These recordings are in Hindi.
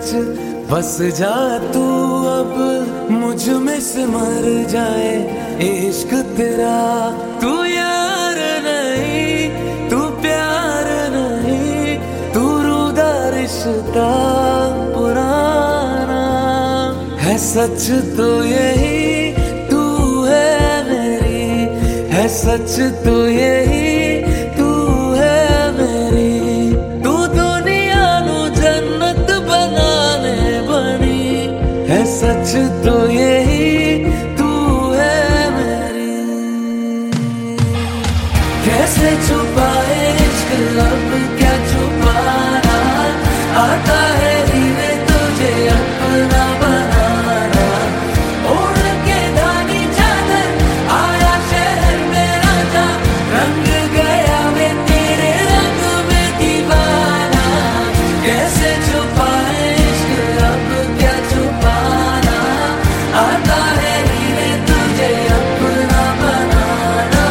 बस जा तू अब मुझ में सिमर जाए इश्क तेरा। तू यार नहीं, तू प्यार नहीं, तू रूदा रिश्ता पुराना है। सच तो यही तू है मेरी, है सच तो यही तू है मेरी। तू दुनिया नू जन्नत बनाने बनी, है सच तो यही तू है मेरी। कैसे छुपाए इश्क अब क्या छुपाना, आता है रीने तुझे अपना बनाना। ओढ़ के धानी चादर आया शहर में राजा, रंग गया मैं तेरे रंग में दीवाना। कैसे छुपाए इश्क अब क्या छुपाना, आता है रीने तुझे अपना बनाना।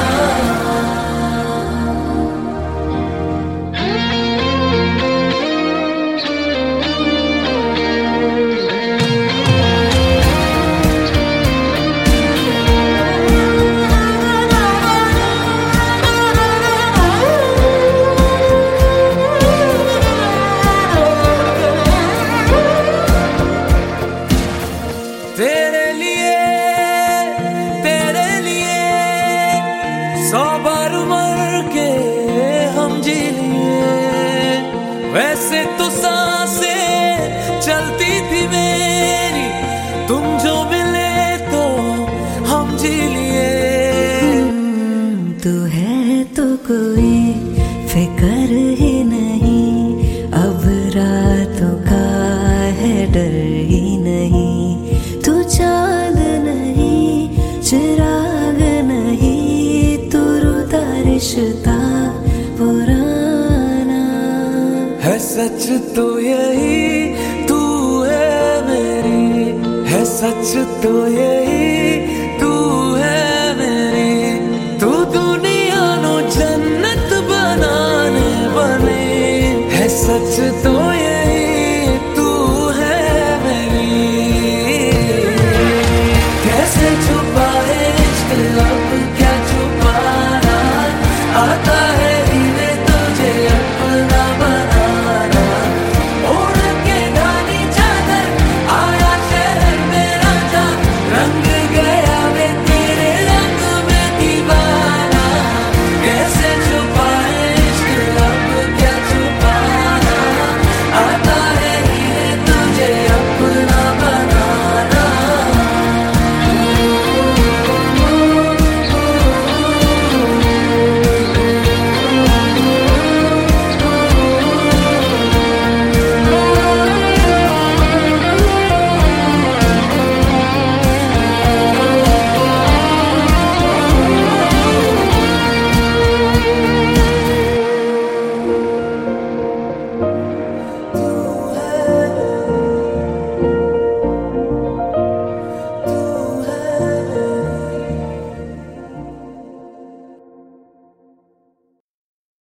तेरे लिए 100 बार मर के हम जी लिए। वैसे तो सांसें चलती थी मेरी, तुम जो मिले तो हम जी लिए। तू है तो कोई फिक्र ही नहीं, अब रातों का है डर ही नहीं। तू चांद नहीं, चिराग नहीं, तू रूदा रिश्ता पुराना है। सच तो यही तू है मेरी, है सच तो यही तू है मेरी। तू दुनिया नो जन्नत बनाने बने, है सच तो यही तू है मेरी। कैसे छुपाए इश्क अब क्या छुपाना, आता है